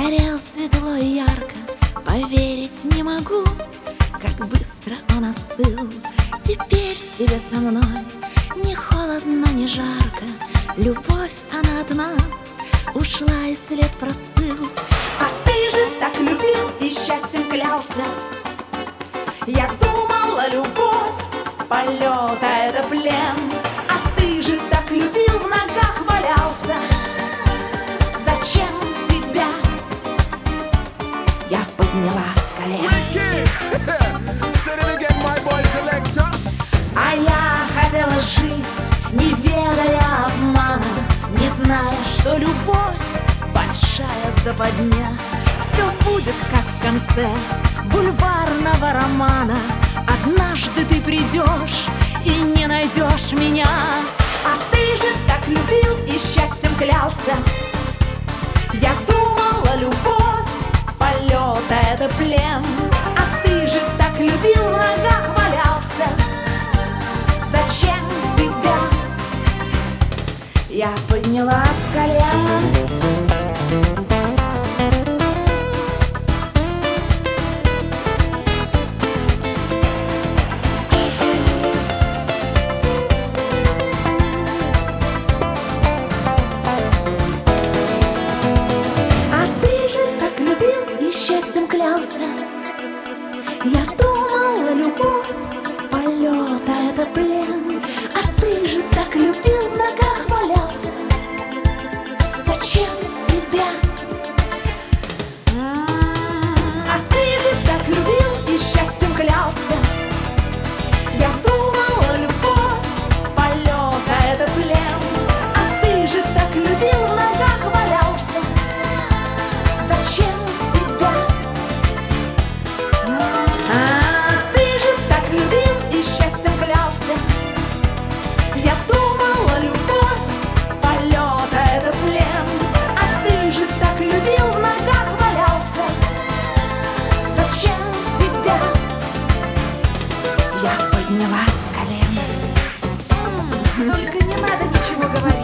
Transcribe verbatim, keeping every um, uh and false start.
Горел светло и ярко, поверить не могу, как быстро он остыл. Теперь тебе со мной не холодно, не жарко. Любовь, она от нас ушла, и след простыл. А ты же так любил и счастьем клялся. Я думала, любовь полета — это плен. А ты же так любил, в ногах валялся. Зачем тебя я подняла с колен? А я хотела жить, не ведая обмана, не зная, что любовь — большая западня. Все будет, как в конце бульварного романа. Однажды ты придешь и не найдешь меня. А ты же так любил и счастьем клялся. Я думала, любовь полета — это плен. А ты же так любил, в ногах валялся. Зачем тебя я подняла с колен? Я думала, любовь полета — это плен. А ты же так любил, в ногах валялся. Зачем тебя? А ты же так любил и счастьем клялся. Я думала, любовь полета — это плен. А ты же так любил, в ногах валялся. Зачем тебя? Я думала, любовь полета — это плен. А ты же так любил, в ногах валялся. Зачем тебя я подняла с колен? Только не надо ничего говорить.